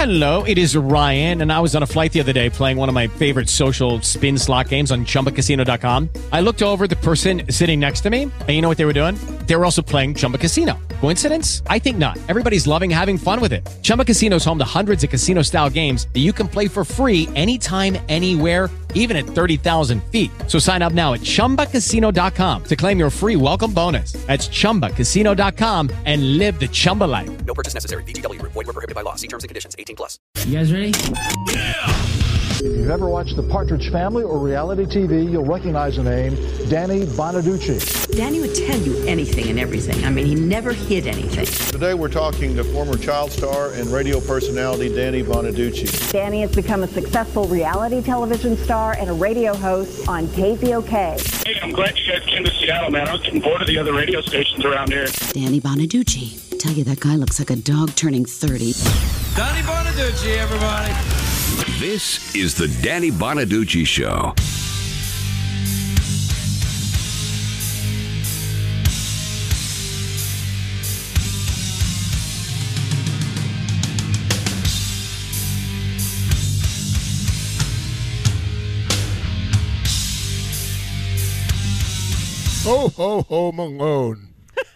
Hello, it is Ryan, and I was on a flight the other day playing one of my favorite social spin slot games on ChumbaCasino.com. I looked over at the person sitting next to me, and you know what they were doing? They were also playing Chumba Casino. Coincidence? I think not. Everybody's loving having fun with it. Chumba Casino is home to hundreds of casino-style games that you can play for free anytime, anywhere, even at 30,000 feet. So sign up now at ChumbaCasino.com to claim your free welcome bonus. That's ChumbaCasino.com and live the Chumba life. No purchase necessary. VGW. Void were prohibited by law. See terms and conditions. 18+. You guys ready? Yeah! If you've ever watched The Partridge Family or reality TV, you'll recognize the name Danny Bonaduce. Danny would tell you anything and everything. I mean, he never hid anything. Today we're talking to former child star and radio personality Danny Bonaduce. Danny has become a successful reality television star and a radio host on KZOK. Hey, I'm glad you guys came to Seattle, man. I was getting bored of the other radio stations around here. Danny Bonaduce. I tell you, that guy looks like a dog turning 30. Danny Bonaduce, everybody. This is the Danny Bonaduce Show. Ho, ho, ho, Malone.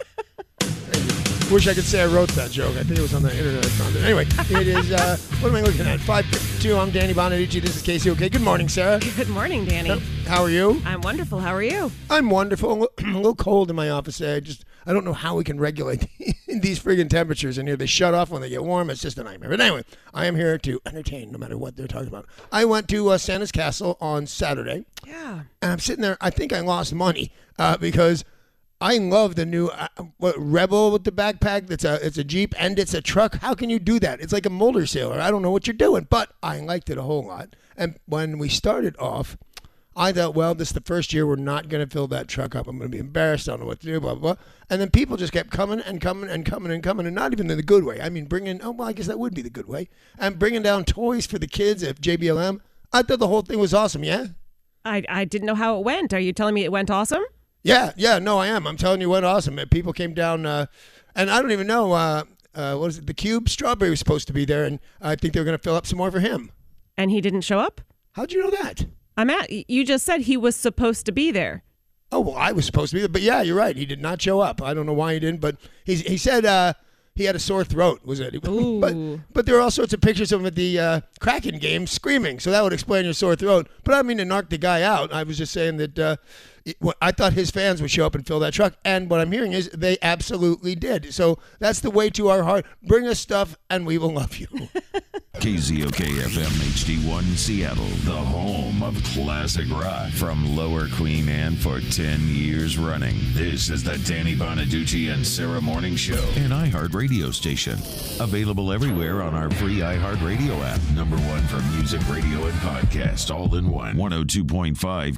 Wish I could say I wrote that joke. I think it was on the internet. I found it. Anyway, it is, what am I looking at? 5:52. I'm Danny Bonaduce. This is KCOK. Good morning, Sarah. Good morning, Danny. How are you? I'm wonderful. How are you? I'm wonderful. I'm a little cold in my office today. I don't know how we can regulate these friggin' temperatures in here. They shut off when they get warm. It's just a nightmare. But anyway, I am here to entertain no matter what they're talking about. I went to Santa's Castle on Saturday. Yeah. And I'm sitting there. I think I lost money because I love the new Rebel with the backpack. It's a Jeep and it's a truck. How can you do that? It's like a Mulder sailor. I don't know what you're doing, but I liked it a whole lot. And when we started off, I thought, well, this is the first year we're not going to fill that truck up. I'm going to be embarrassed. I don't know what to do, blah, blah, blah. And then people just kept coming and coming and coming and coming, and not even in the good way. I mean, I guess that would be the good way. And bringing down toys for the kids at JBLM. I thought the whole thing was awesome, yeah? I didn't know how it went. Are you telling me it went awesome? Yeah, no, I am. I'm telling you what, awesome. People came down, and I don't even know, what is it, the Cube? Strawberry was supposed to be there, and I think they were going to fill up some more for him. And he didn't show up? How'd you know that? You just said he was supposed to be there. Oh, well, I was supposed to be there, but yeah, you're right. He did not show up. I don't know why he didn't, but he said he had a sore throat, was it? Ooh. But there are all sorts of pictures of him at the Kraken game screaming, so that would explain your sore throat. But I don't mean to knock the guy out. I was just saying that I thought his fans would show up and fill that truck, and what I'm hearing is they absolutely did. So that's the way to our heart. Bring us stuff, and we will love you. KZOK FM HD1 Seattle, the home of classic rock. From Lower Queen Anne for 10 years running. This is the Danny Bonaduce and Sarah Morning Show. An iHeart radio station. Available everywhere on our free iHeart radio app. Number one for music, radio, and podcast. All in one. 102.5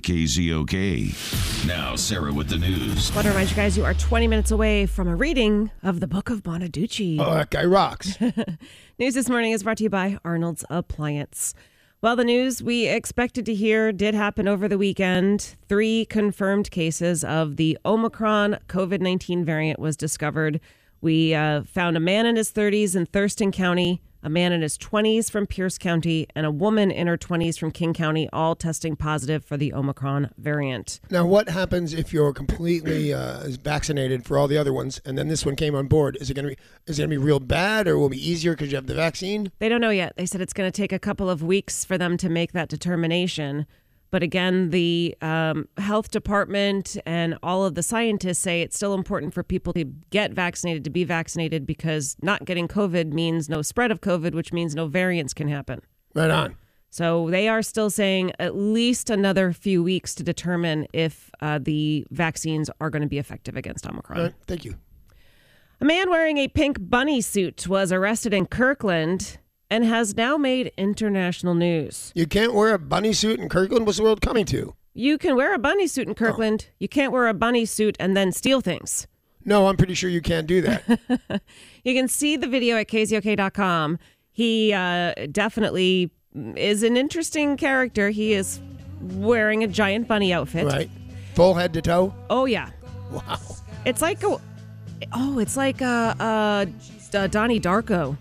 KZOK. Now, Sarah with the news. I want to remind you guys, you are 20 minutes away from a reading of the Book of Bonaduce. Oh, that guy rocks. News this morning is brought to you by Arnold's Appliance. Well, the news we expected to hear did happen over the weekend. 3 confirmed cases of the Omicron COVID-19 variant was discovered. We found a man in his 30s in Thurston County, a man in his 20s from Pierce County, and a woman in her 20s from King County, all testing positive for the Omicron variant. Now, what happens if you're completely vaccinated for all the other ones, and then this one came on board? Is it going to be real bad, or will it be easier because you have the vaccine? They don't know yet. They said it's going to take a couple of weeks for them to make that determination. But again, the health department and all of the scientists say it's still important for people to get vaccinated, to be vaccinated, because not getting COVID means no spread of COVID, which means no variants can happen. Right on. So they are still saying at least another few weeks to determine if the vaccines are going to be effective against Omicron. All right, thank you. A man wearing a pink bunny suit was arrested in Kirkland and has now made international news. You can't wear a bunny suit in Kirkland? What's the world coming to? You can wear a bunny suit in Kirkland. You can't wear a bunny suit and then steal things. No, I'm pretty sure you can't do that. You can see the video at KZOK.com. He definitely is an interesting character. He is wearing a giant bunny outfit. Right. Full head to toe? Oh, yeah. Wow. It's like Donnie Darko.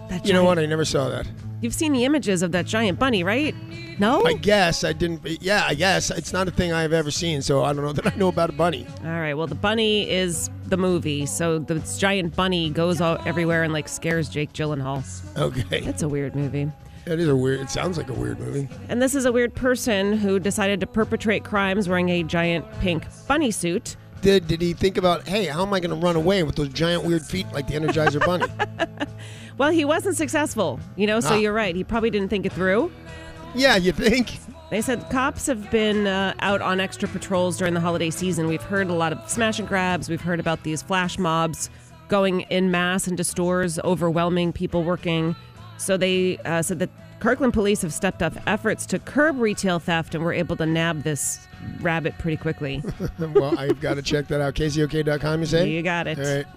You know what? I never saw that. You've seen the images of that giant bunny, right? No? I guess I didn't. Yeah, I guess. It's not a thing I've ever seen, so I don't know that I know about a bunny. All right. Well, the bunny is the movie. So this giant bunny goes out everywhere and like scares Jake Gyllenhaal. Okay. It's a weird movie. It sounds like a weird movie. And this is a weird person who decided to perpetrate crimes wearing a giant pink bunny suit. Did he think about, hey, how am I going to run away with those giant weird feet like the Energizer Bunny? Well, he wasn't successful, so you're right. He probably didn't think it through. Yeah, you think? They said cops have been out on extra patrols during the holiday season. We've heard a lot of smash and grabs. We've heard about these flash mobs going en masse into stores, overwhelming people working. So they said that Kirkland police have stepped up efforts to curb retail theft and were able to nab this rabbit pretty quickly. Well, I've got to check that out. KZOK.com, you say? You got it. All right.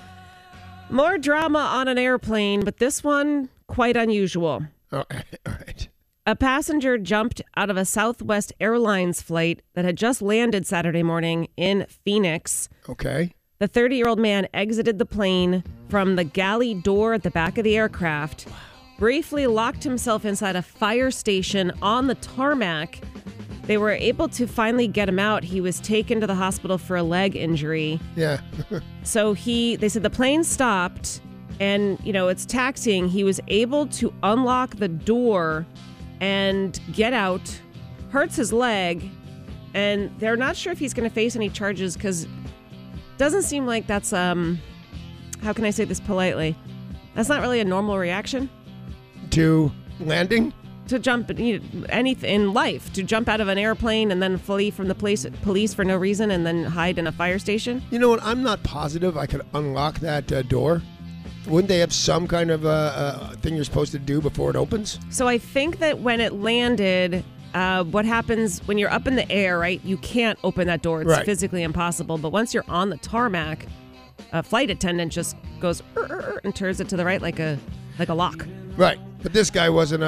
More drama on an airplane, but this one quite unusual. All right. A passenger jumped out of a Southwest Airlines flight that had just landed Saturday morning in Phoenix. Okay. The 30-year-old man exited the plane from the galley door at the back of the aircraft, briefly locked himself inside a fire station on the tarmac. They were able to finally get him out. He was taken to the hospital for a leg injury. Yeah. So they said the plane stopped and, it's taxiing. He was able to unlock the door and get out, hurts his leg, and they're not sure if he's going to face any charges because it doesn't seem like that's, how can I say this politely? That's not really a normal reaction. To landing? To jump, anything in life, to jump out of an airplane and then flee from the police for no reason and then hide in a fire station. You know what? I'm not positive I could unlock that door. Wouldn't they have some kind of thing you're supposed to do before it opens? So I think that when it landed, what happens when you're up in the air, right? You can't open that door. It's physically impossible. But once you're on the tarmac, a flight attendant just goes and turns it to the right like a lock. Right. But this guy wasn't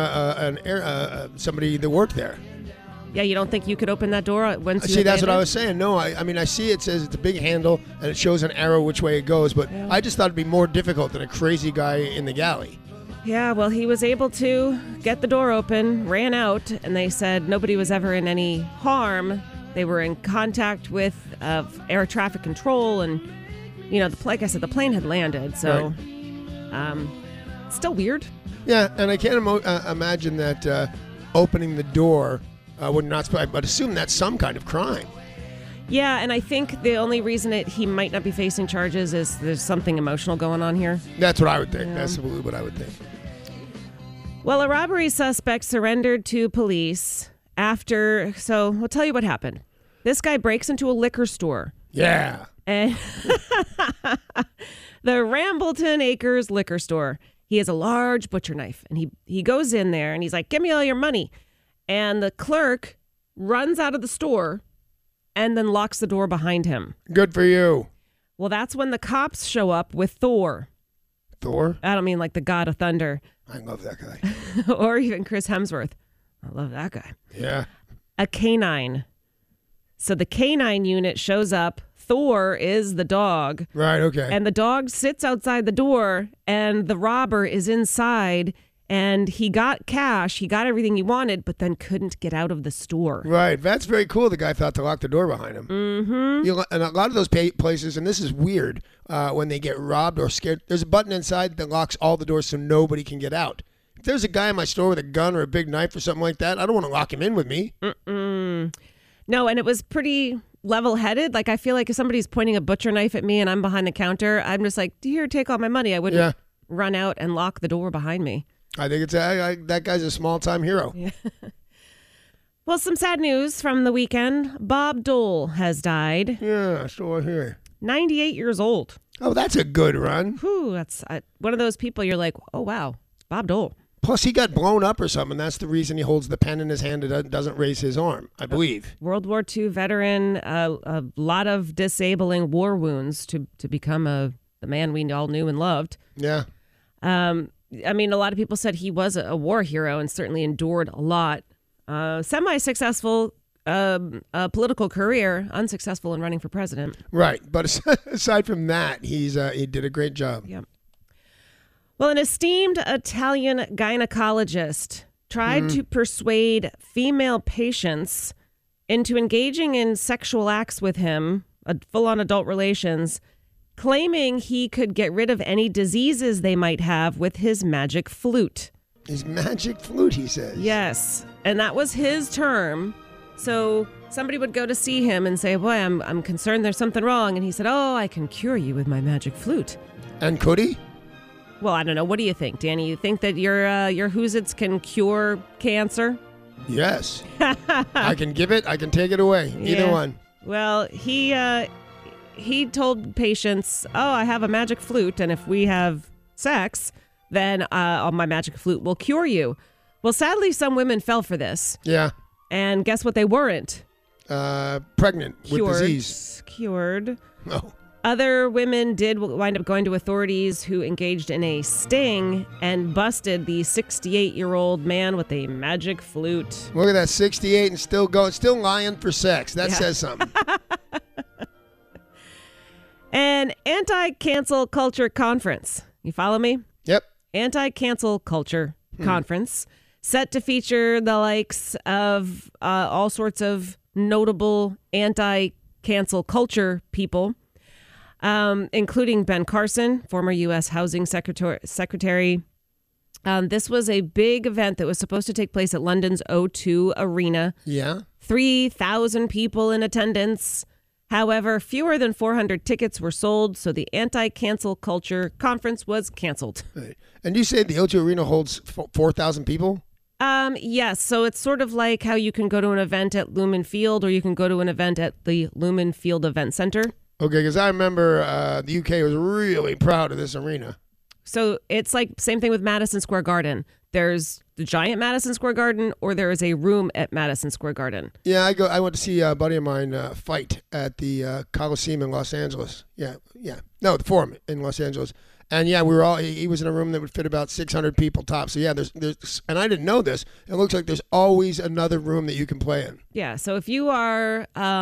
somebody that worked there. Yeah, you don't think you could open that door once you see? That's what I was saying. No, I mean I see it says it's a big handle and it shows an arrow which way it goes, but I just thought it'd be more difficult than a crazy guy in the galley. Yeah, well, he was able to get the door open, ran out, and they said nobody was ever in any harm. They were in contact with air traffic control, and like I said, the plane had landed, so still weird. Yeah, and I can't imagine that opening the door would not, but assume that's some kind of crime. Yeah, and I think the only reason he might not be facing charges is there's something emotional going on here. That's what I would think. Yeah. That's what I would think. Well, a robbery suspect surrendered to police so I'll tell you what happened. This guy breaks into a liquor store. Yeah. And the Rambleton Acres liquor store. He has a large butcher knife, and he goes in there, and he's like, "Give me all your money." And the clerk runs out of the store and then locks the door behind him. Good for you. Well, that's when the cops show up with Thor. Thor? I don't mean like the god of thunder. I love that guy. Or even Chris Hemsworth. I love that guy. Yeah. A canine. So the canine unit shows up. Thor is the dog. Right, okay. And the dog sits outside the door, and the robber is inside, and he got cash. He got everything he wanted, but then couldn't get out of the store. Right. That's very cool. The guy thought to lock the door behind him. Mm-hmm. And a lot of those places, and this is weird, when they get robbed or scared, there's a button inside that locks all the doors so nobody can get out. If there's a guy in my store with a gun or a big knife or something like that, I don't want to lock him in with me. No, and it was pretty level-headed. Like, I feel like if somebody's pointing a butcher knife at me and I'm behind the counter, I'm just like, here, take all my money. I wouldn't run out and lock the door behind me. I think that guy's a small-time hero. Yeah. Well, some sad news from the weekend. Bob Dole has died. Yeah, still here. 98 years old. Oh, that's a good run. Whew, that's one of those people you're like, oh, wow, Bob Dole. Plus, he got blown up or something. That's the reason he holds the pen in his hand and doesn't raise his arm, I believe. World War II veteran, a lot of disabling war wounds to become the man we all knew and loved. Yeah. I mean, a lot of people said he was a war hero and certainly endured a lot. Semi-successful political career, unsuccessful in running for president. Right. But aside from that, he did a great job. Yep. Well, an esteemed Italian gynecologist tried to persuade female patients into engaging in sexual acts with him, full-on adult relations, claiming he could get rid of any diseases they might have with his magic flute. His magic flute, he says. Yes, and that was his term. So somebody would go to see him and say, boy, I'm concerned there's something wrong. And he said, oh, I can cure you with my magic flute. And could he? Well, I don't know. What do you think, Danny? You think that your Hoozits can cure cancer? Yes. I can give it. I can take it away. Either one. Well, he told patients, oh, I have a magic flute, and if we have sex, then my magic flute will cure you. Well, sadly, some women fell for this. Yeah. And guess what? They weren't. Pregnant with disease. Cured. Oh. Other women did wind up going to authorities who engaged in a sting and busted the 68-year-old man with a magic flute. Look at that, 68 and still lying for sex. That says something. An anti-cancel culture conference. You follow me? Yep. Anti-cancel culture conference set to feature the likes of all sorts of notable anti-cancel culture people. Including Ben Carson, former U.S. Housing Secretary. This was a big event that was supposed to take place at London's O2 Arena. Yeah. 3,000 people in attendance. However, fewer than 400 tickets were sold, so the anti-cancel culture conference was canceled. Right. And you said the O2 Arena holds 4,000 people? Yes. So it's sort of like how you can go to an event at Lumen Field or you can go to an event at the Lumen Field Event Center. Okay, because I remember the UK was really proud of this arena. So it's like same thing with Madison Square Garden. There's the giant Madison Square Garden, or there is a room at Madison Square Garden. Yeah, I went to see a buddy of mine fight at the Coliseum in Los Angeles. Yeah. No, the Forum in Los Angeles. And yeah, we were all. He was in a room that would fit about 600 people top. So yeah, there's, and I didn't know this. It looks like there's always another room that you can play in. Yeah. So if you are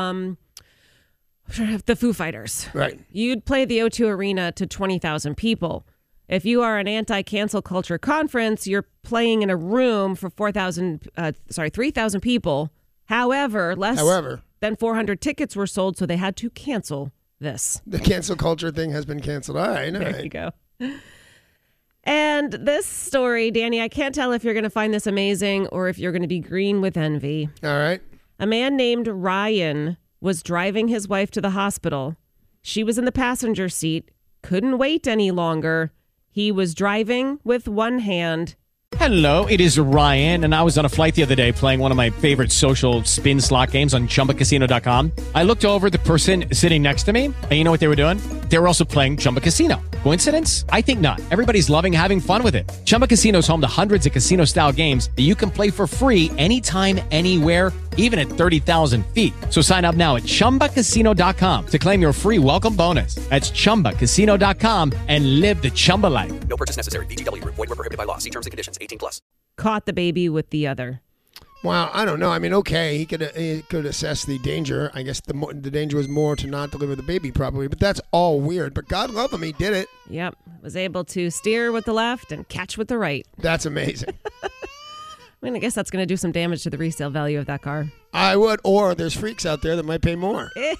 the Foo Fighters, right, you'd play the O2 Arena to 20,000 people. If you are an anti-cancel culture conference, you're playing in a room for 3,000 people. However, less than 400 tickets were sold, so they had to cancel this. The cancel culture thing has been canceled. All right. There you go. And this story, Danny, I can't tell if you're going to find this amazing or if you're going to be green with envy. All right. A man named Ryan was driving his wife to the hospital. She was in the passenger seat, couldn't wait any longer. He was driving with one hand. Hello, it is Ryan, and I was on a flight the other day playing one of my favorite social spin slot games on ChumbaCasino.com. I looked over at the person sitting next to me, and you know what they were doing? They were also playing Chumba Casino. Coincidence? I think not. Everybody's loving having fun with it. Chumba Casino is home to hundreds of casino-style games that you can play for free anytime, anywhere, even at 30,000 feet. So sign up now at ChumbaCasino.com to claim your free welcome bonus. That's ChumbaCasino.com and live the Chumba life. No purchase necessary. VGW. Void where prohibited by law. See terms and conditions. 18+. Caught the baby with the other. Wow, I don't know. I mean, okay, he could assess the danger. I guess the danger was more to not deliver the baby properly, but that's all weird. But God love him, he did it. Yep, was able to steer with the left and catch with the right. That's amazing. I mean, I guess that's going to do some damage to the resale value of that car. I would, or there's freaks out there that might pay more. Ew.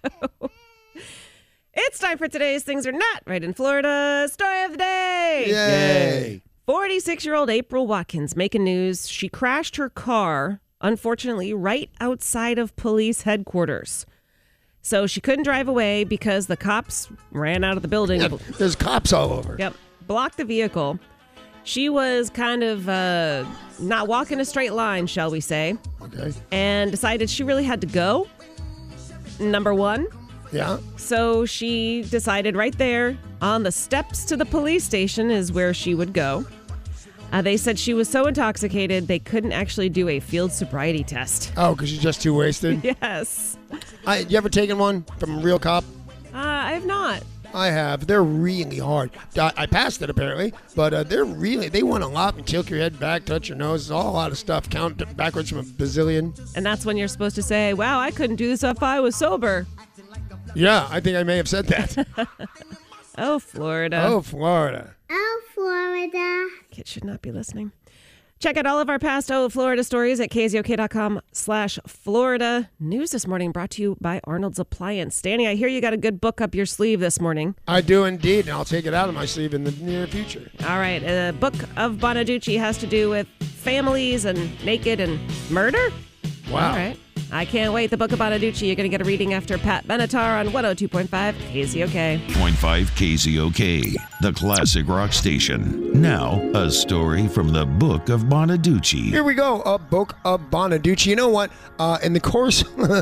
It's time for today's Things Are Not Right in Florida story of the day. Yay. 46-year-old April Watkins making news. She crashed her car, unfortunately, right outside of police headquarters. So she couldn't drive away because the cops ran out of the building. Yeah, there's cops all over. Yep. Blocked the vehicle. She was kind of not walking a straight line, shall we say. Okay. And decided she really had to go. Number one. Yeah. So she decided right there on the steps to the police station is where she would go. They said she was so intoxicated they couldn't actually do a field sobriety test. Oh, because she's just too wasted? Yes. You ever taken one from a real cop? I have not. I have. They're really hard. I passed it apparently, but they want a lot and tilt your head back, touch your nose, all a lot of stuff. Count backwards from a bazillion. And that's when you're supposed to say, wow, I couldn't do this if I was sober. Yeah, I think I may have said that. Oh, Florida. Oh, Florida. Oh, Florida. Kids should not be listening. Check out all of our past Florida stories at kzok.com/Florida. News this morning brought to you by Arnold's Appliance. Danny, I hear you got a good book up your sleeve this morning. I do indeed, and I'll take it out of my sleeve in the near future. All right. The Book of Bonaduce has to do with families and naked and murder. Wow. All right. I can't wait. The Book of Bonaduce. You're going to get a reading after Pat Benatar on 102.5 KZOK. 0.5 KZOK, the classic rock station. Now, a story from the Book of Bonaduce. Here we go, a Book of Bonaduce. You know what? In the course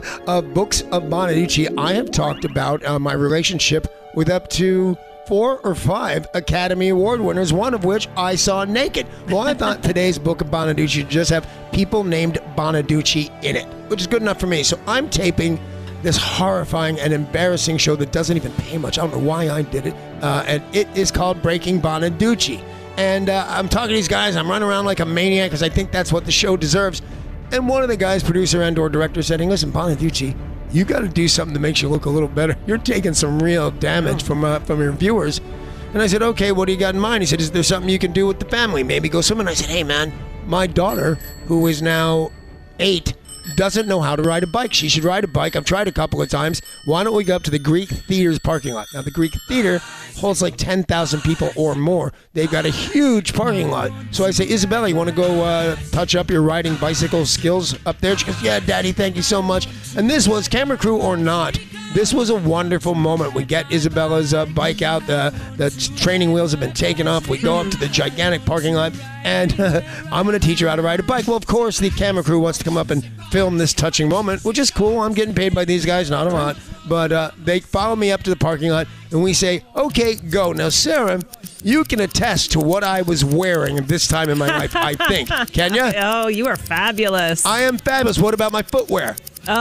of Books of Bonaduce, I have talked about my relationship with up to 4 or 5 Academy Award winners, one of which I saw naked. Well, I thought today's Book of Bonaduce should just have people named Bonaduce in it, which is good enough for me. So I'm taping this horrifying and embarrassing show that doesn't even pay much. I don't know why I did it. And it is called Breaking Bonaduce. And I'm talking to these guys. I'm running around like a maniac because I think that's what the show deserves. And one of the guys, producer and/or director, said, "Hey, listen, Bonaduce, you got to do something that makes you look a little better. You're taking some real damage from your viewers." And I said, "Okay, what do you got in mind?" He said, "Is there something you can do with the family? Maybe go swimming." I said, "Hey, man, my daughter, who is now 8, doesn't know how to ride a bike. She should ride a bike. I've tried a couple of times. Why don't we go up to the Greek Theater's parking lot?" Now, the Greek Theater holds like 10,000 people or more. They've got a huge parking lot. So I say, "Isabella, you want to go touch up your riding bicycle skills up there?" She goes, "Yeah, Daddy, thank you so much." And this was, camera crew or not, this was a wonderful moment. We get Isabella's bike out. The training wheels have been taken off. We go up to the gigantic parking lot, and I'm going to teach her how to ride a bike. Well, of course, the camera crew wants to come up and film this touching moment, which is cool. I'm getting paid by these guys, not a lot. But they follow me up to the parking lot, and we say, "Okay, go." Now, Sarah, you can attest to what I was wearing at this time in my life, I think. Can you? Oh, you are fabulous. I am fabulous. What about my footwear?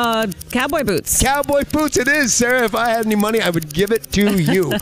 Cowboy boots. Cowboy boots it is, Sarah. If I had any money, I would give it to you.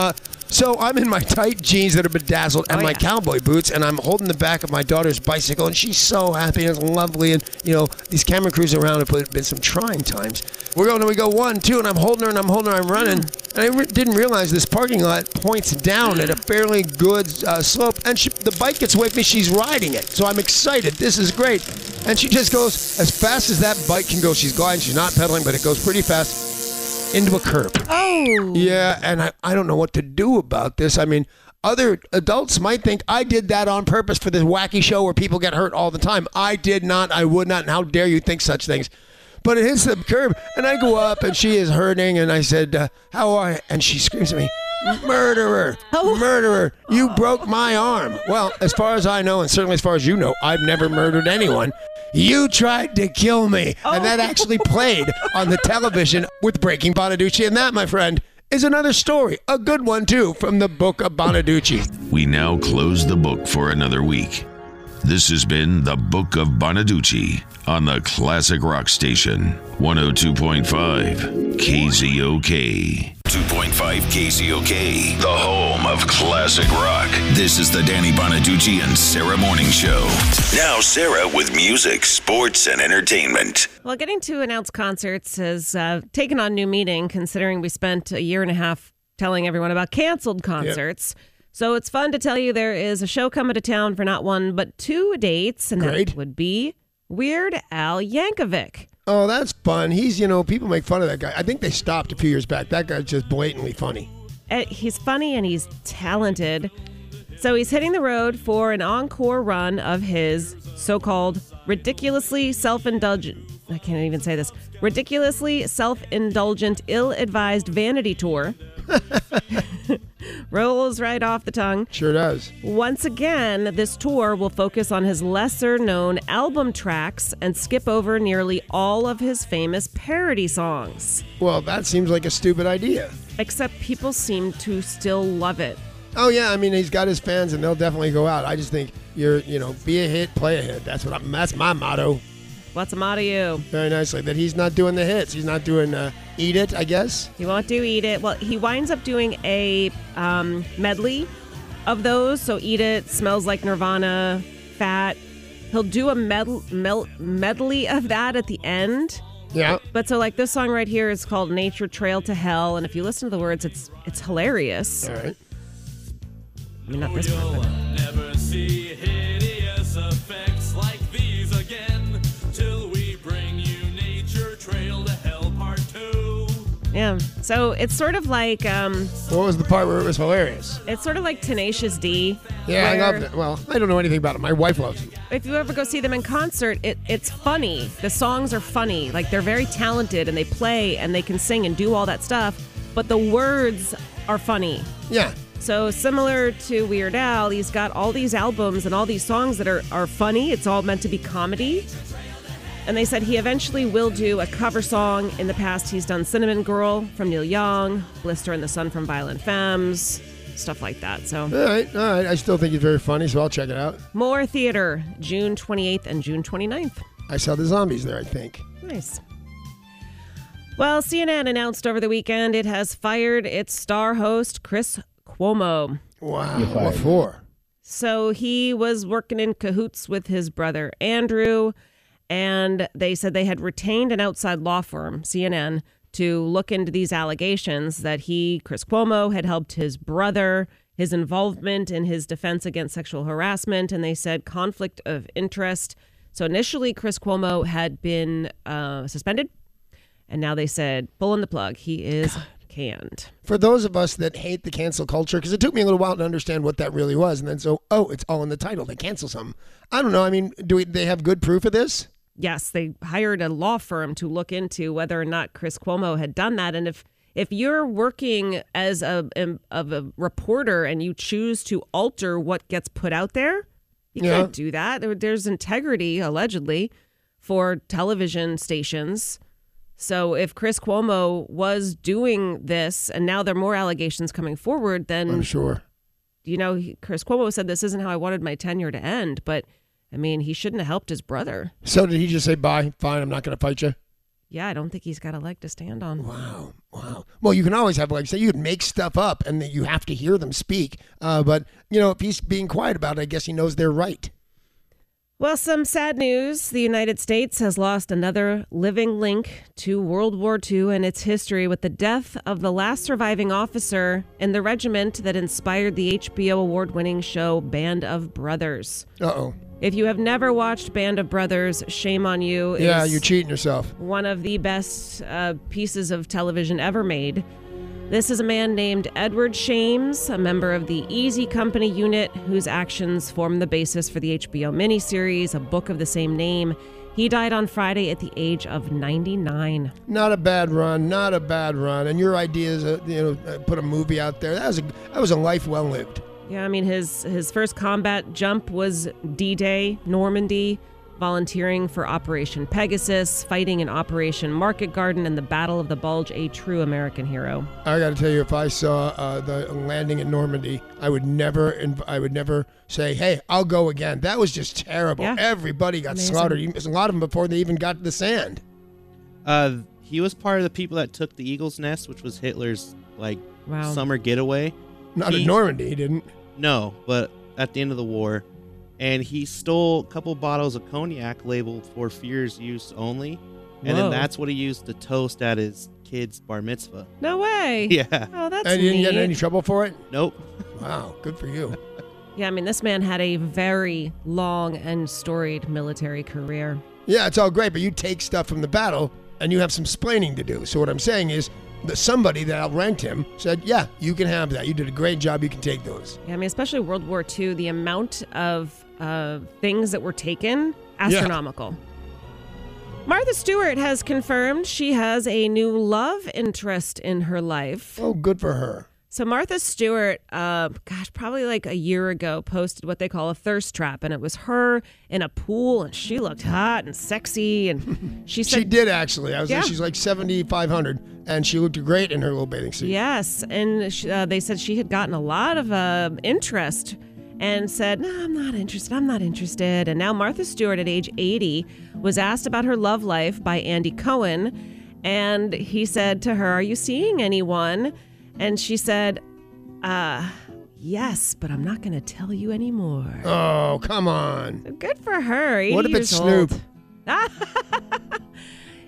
So I'm in my tight jeans that are bedazzled and my cowboy boots, and I'm holding the back of my daughter's bicycle, and she's so happy, and it's lovely. And, you know, these camera crews around have been some trying times. We go 1, 2, and I'm holding her, I'm running. And I didn't realize this parking lot points down at a fairly good slope, and the bike gets away from me. She's riding it, so I'm excited. This is great. And she just goes as fast as that bike can go. She's gliding, she's not pedaling, but it goes pretty fast into a curb. Oh. Yeah, and I don't know what to do about this. I mean, other adults might think I did that on purpose for this wacky show where people get hurt all the time. I did not. I would not. And how dare you think such things? But it hits the curb, and I go up, and she is hurting, and I said, "How are you?" And she screams at me, "Murderer! Murderer! You broke my arm." Well, as far as I know, and certainly as far as you know, I've never murdered anyone. You tried to kill me. And that actually played on the television with Breaking Bonaduce. And that, my friend, is another story. A good one, too, from the Book of Bonaduce. We now close the book for another week. This has been the Book of Bonaduce on the Classic Rock Station, 102.5 KZOK. 2.5 KZOK, the home of classic rock. This is the Danny Bonaduce and Sarah Morning Show. Now Sarah with music, sports, and entertainment. Well, getting to announce concerts has taken on new meaning, considering we spent a year and a half telling everyone about canceled concerts. Yep. So it's fun to tell you there is a show coming to town for not 1 but 2 dates, and that would be Weird Al Yankovic. Oh, that's fun. He's, people make fun of that guy. I think they stopped a few years back. That guy's just blatantly funny. He's funny and he's talented. So he's hitting the road for an encore run of his so-called ridiculously self-indulgent, I can't even say this, ridiculously self-indulgent, ill-advised vanity tour. Rolls right off the tongue. Sure does. Once again, this tour will focus on his lesser-known album tracks and skip over nearly all of his famous parody songs. Well, that seems like a stupid idea. Except people seem to still love it. Oh, yeah. I mean, he's got his fans, and they'll definitely go out. I just think be a hit, play a hit. That's my motto. What's the motto you? Very nicely. That he's not doing the hits. He's not doing Eat It, I guess. He won't do Eat It. Well, he winds up doing a medley of those. So Eat It, Smells Like Nirvana, Fat. He'll do a medley of that at the end. Yeah. But so like this song right here is called Nature Trail to Hell. And if you listen to the words, it's hilarious. All right. I mean, not this part, but... Never see hideous effects like these again till we bring you Nature Trail to Hell Part 2. Yeah, so it's sort of like... what was the part where it was hilarious? It's sort of like Tenacious D. Yeah, I love it. Well, I don't know anything about it. My wife loves it. If you ever go see them in concert, it's funny. The songs are funny. Like, they're very talented, and they play, and they can sing and do all that stuff, but the words are funny. Yeah. So similar to Weird Al, he's got all these albums and all these songs that are funny. It's all meant to be comedy. And they said he eventually will do a cover song. In the past, he's done Cinnamon Girl from Neil Young, Blister in the Sun from Violent Femmes, stuff like that. So All right. I still think he's very funny, so I'll check it out. more theater, June 28th and June 29th. I saw the zombies there, I think. Nice. Well, CNN announced over the weekend it has fired its star host, Chris Cuomo. Wow. What for? So he was working in cahoots with his brother, Andrew, and they said they had retained an outside law firm, CNN, to look into these allegations that Chris Cuomo, had helped his brother, his involvement in his defense against sexual harassment, and they said conflict of interest. So initially, Chris Cuomo had been suspended, and now they said, pulling the plug. He is canned. For those of us that hate the cancel culture, because it took me a little while to understand what that really was, and then it's all in the title. They cancel something. I don't know. I mean, they have good proof of this? Yes, they hired a law firm to look into whether or not Chris Cuomo had done that. And if you're working as a reporter and you choose to alter what gets put out there, you can't do that. There's integrity, allegedly, for television stations. So if Chris Cuomo was doing this, and now there are more allegations coming forward, then I'm sure. Chris Cuomo said this isn't how I wanted my tenure to end, but I mean, he shouldn't have helped his brother. So did he just say, bye, fine, I'm not going to fight you? Yeah, I don't think he's got a leg to stand on. Wow. Well, you can always have legs. So you can make stuff up and you have to hear them speak. But, if he's being quiet about it, I guess he knows they're right. Well, some sad news. The United States has lost another living link to World War II and its history with the death of the last surviving officer in the regiment that inspired the HBO award-winning show Band of Brothers. Uh-oh. If you have never watched Band of Brothers, shame on you. Yeah, you're cheating yourself. One of the best pieces of television ever made. This is a man named Edward Shames, a member of the Easy Company unit, whose actions form the basis for the HBO miniseries, a book of the same name. He died on Friday at the age of 99. Not a bad run. And your idea is, put a movie out there. That was a life well lived. Yeah, I mean, his first combat jump was D-Day, Normandy, volunteering for Operation Pegasus, fighting in Operation Market Garden, and the Battle of the Bulge, a true American hero. I got to tell you, if I saw the landing in Normandy, I would never say, hey, I'll go again. That was just terrible. Yeah. Everybody got slaughtered. A lot of them before they even got to the sand. He was part of the people that took the Eagle's Nest, which was Hitler's summer getaway. Not in Normandy, he didn't. No, but at the end of the war. And he stole a couple bottles of cognac labeled for Führer's use only. And then that's what he used to toast at his kid's bar mitzvah. No way. Yeah. Oh, that's And you didn't neat. get in any trouble for it? Nope. Wow, good for you. Yeah, I mean, this man had a very long and storied military career. Yeah, it's all great, but you take stuff from the battle and you have some splaining to do. So what I'm saying is that somebody that outranked him said, yeah, you can have that. You did a great job. You can take those. Yeah, I mean, especially World War II, the amount of things that were taken, astronomical. Yeah. Martha Stewart has confirmed she has a new love interest in her life. Oh, good for her. So Martha Stewart, probably like a year ago, posted what they call a thirst trap. And it was her in a pool, and she looked hot and sexy. And she said... She did, actually. She's like 7,500, and she looked great in her little bathing suit. Yes, and they said she had gotten a lot of interest and said, no, I'm not interested. And now Martha Stewart, at age 80, was asked about her love life by Andy Cohen. And he said to her, are you seeing anyone? And she said, yes, but I'm not going to tell you anymore. Oh, come on. Good for her. What if it's Snoop?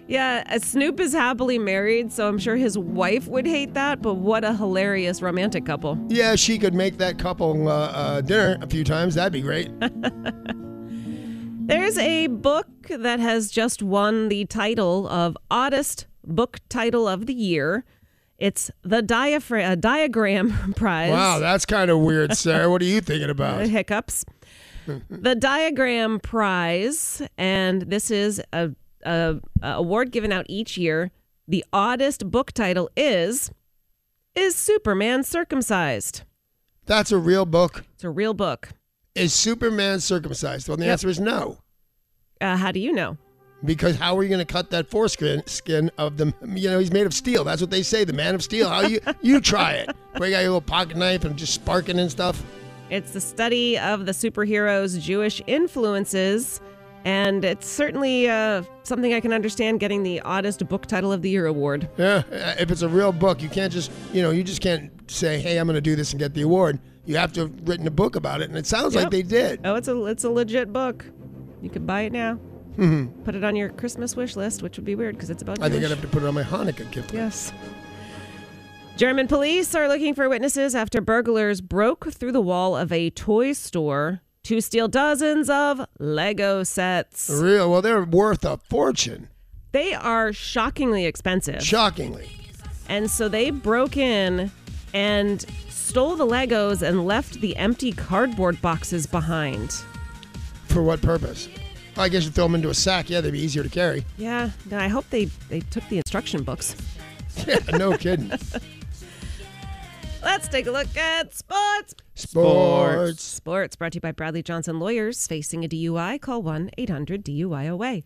Yeah, Snoop is happily married, so I'm sure his wife would hate that, but what a hilarious romantic couple. Yeah, she could make that couple dinner a few times. That'd be great. There's a book that has just won the title of Oddest Book Title of the Year. It's the Diagram Prize. Wow, that's kind of weird, Sarah. What are you thinking about? Hiccups. The Diagram Prize, and this is a award given out each year. The oddest book title is Superman Circumcised? That's a real book? It's a real book. Is Superman circumcised? Well, the answer is no. How do you know? Because how are you going to cut that foreskin of them? You know, he's made of steel. That's what they say, the man of steel. How you try it? Break out your little pocket knife and just sparking and stuff. It's the study of the superhero's Jewish influences, and it's certainly something I can understand getting the oddest book title of the year award. Yeah, if it's a real book, you can't just, you just can't say, hey, I'm going to do this and get the award. You have to have written a book about it, and it sounds like they did. Oh, it's a legit book. You could buy it now. Mm-hmm. Put it on your Christmas wish list, which would be weird because it's about Jewish. I think I'd have to put it on my Hanukkah gift list. Yes. German police are looking for witnesses after burglars broke through the wall of a toy store to steal dozens of Lego sets. Real? Well, they're worth a fortune. They are shockingly expensive. Shockingly. And so they broke in and stole the Legos and left the empty cardboard boxes behind. For what purpose? I guess you throw them into a sack. Yeah, they'd be easier to carry. Yeah. I hope they took the instruction books. Yeah, no kidding. Let's take a look at sports. Sports brought to you by Bradley Johnson Lawyers. Facing a DUI, call 1-800-DUI-OA.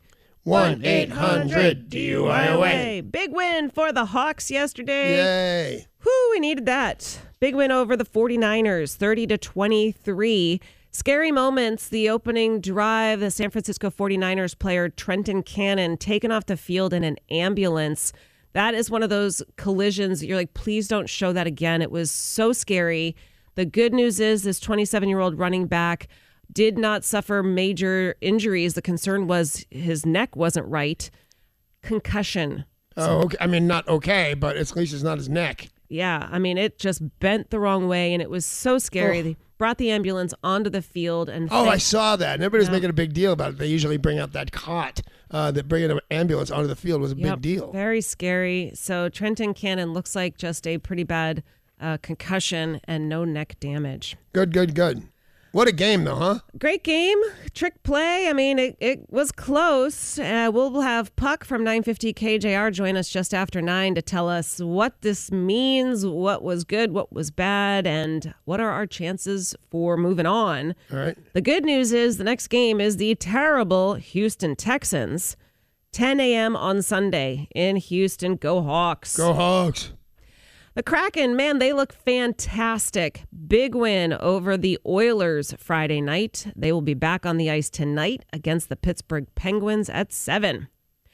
1-800-DUI-OA. Big win for the Hawks yesterday. Yay. Whew, we needed that. Big win over the 49ers, 30-23. Scary moments, the opening drive, the San Francisco 49ers player Trenton Cannon taken off the field in an ambulance. That is one of those collisions that you're like, please don't show that again. It was so scary. The good news is this 27-year-old running back did not suffer major injuries. The concern was his neck wasn't right. Concussion. Oh, okay. I mean, not okay, but at least it's not his neck. Yeah, I mean, it just bent the wrong way, and it was so scary. They brought the ambulance onto the field. And I saw that. And everybody's making a big deal about it. They usually bring out that cot. That bringing an ambulance onto the field was a big deal. Very scary. So Trenton Cannon looks like just a pretty bad concussion and no neck damage. Good. What a game, though, huh? Great game. Trick play. I mean, it was close. We'll have Puck from 950 KJR join us just after 9 to tell us what this means, what was good, what was bad, and what are our chances for moving on. All right. The good news is the next game is the terrible Houston Texans. 10 a.m. on Sunday in Houston. Go Hawks. Go Hawks. The Kraken, man, they look fantastic. Big win over the Oilers Friday night. They will be back on the ice tonight against the Pittsburgh Penguins at 7.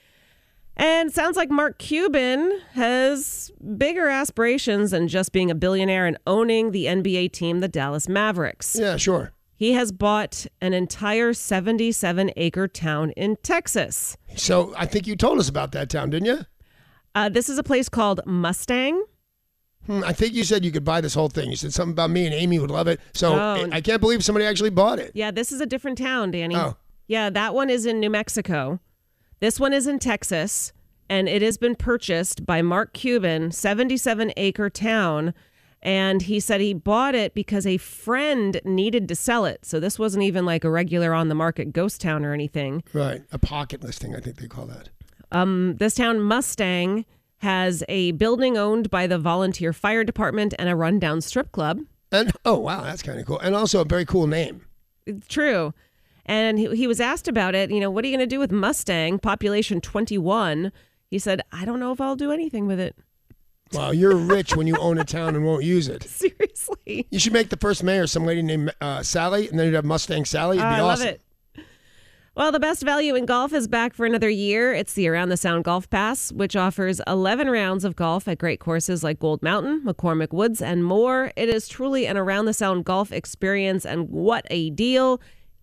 And sounds like Mark Cuban has bigger aspirations than just being a billionaire and owning the NBA team, the Dallas Mavericks. Yeah, sure. He has bought an entire 77-acre town in Texas. So I think you told us about that town, didn't you? This is a place called Mustang. I think you said you could buy this whole thing. You said something about me and Amy would love it. So I can't believe somebody actually bought it. Yeah, this is a different town, Danny. Oh. Yeah, that one is in New Mexico. This one is in Texas, and it has been purchased by Mark Cuban, 77-acre town. And he said he bought it because a friend needed to sell it. So this wasn't even like a regular on-the-market ghost town or anything. Right, a pocket listing, I think they call that. This town, Mustang, has a building owned by the volunteer fire department and a rundown strip club. And oh, wow, that's kind of cool. And also a very cool name. It's true. And he was asked about it, what are you going to do with Mustang, population 21? He said, I don't know if I'll do anything with it. Wow, you're rich when you own a town and won't use it. Seriously. You should make the first mayor some lady named Sally, and then you'd have Mustang Sally. It'd be awesome. I love it. Well, the best value in golf is back for another year. It's the Around the Sound Golf Pass, which offers 11 rounds of golf at great courses like Gold Mountain, McCormick Woods, and more. It is truly an Around the Sound golf experience, and what a deal.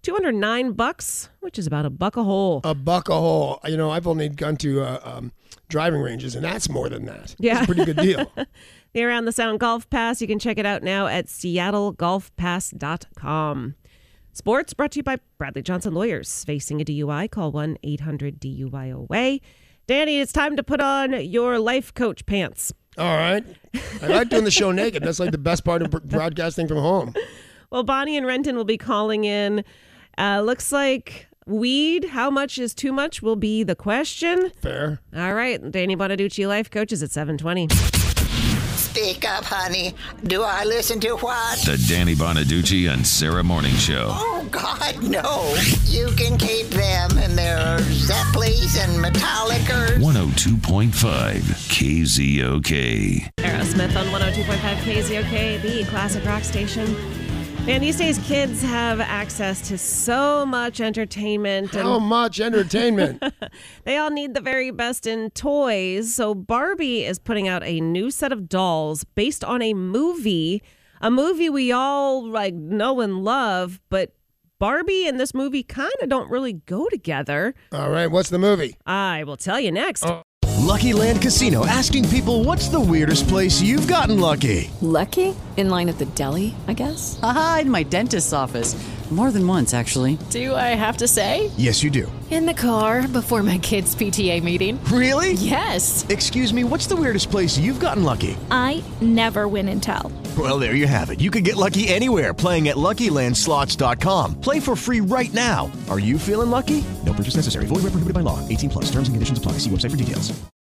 $209, which is about $1 a hole. $1 a hole. You know, I've only gone to driving ranges, and that's more than that. Yeah. It's a pretty good deal. The Around the Sound Golf Pass, you can check it out now at seattlegolfpass.com. Sports brought to you by Bradley Johnson Lawyers. Facing a DUI, call 1-800-DUI-AWAY. Danny, it's time to put on your life coach pants. All right. I like doing the show naked. That's like the best part of broadcasting from home. Well, Bonnie and Renton will be calling in. Looks like weed, how much is too much, will be the question. Fair. All right. Danny Bonaducci, life coach, is at 7:20. Speak up, honey. Do I listen to what? The Danny Bonaducci and Sarah Morning Show. Oh, God, no. You can keep them and their Zeppelis and Metallicas. 102.5 KZOK. Aerosmith on 102.5 KZOK, the classic rock station. Man, these days kids have access to so much entertainment. How much entertainment? They all need the very best in toys. So Barbie is putting out a new set of dolls based on a movie we all like know and love, but Barbie and this movie kind of don't really go together. All right, what's the movie? I will tell you next. Lucky Land Casino, asking people, what's the weirdest place you've gotten lucky? Lucky? In line at the deli, I guess? Aha, in my dentist's office. More than once, actually. Do I have to say? Yes, you do. In the car before my kids' PTA meeting. Really? Yes. Excuse me, what's the weirdest place you've gotten lucky? I never win and tell. Well, there you have it. You can get lucky anywhere, playing at LuckyLandSlots.com. Play for free right now. Are you feeling lucky? No purchase necessary. Void where prohibited by law. 18+. Terms and conditions apply. See website for details.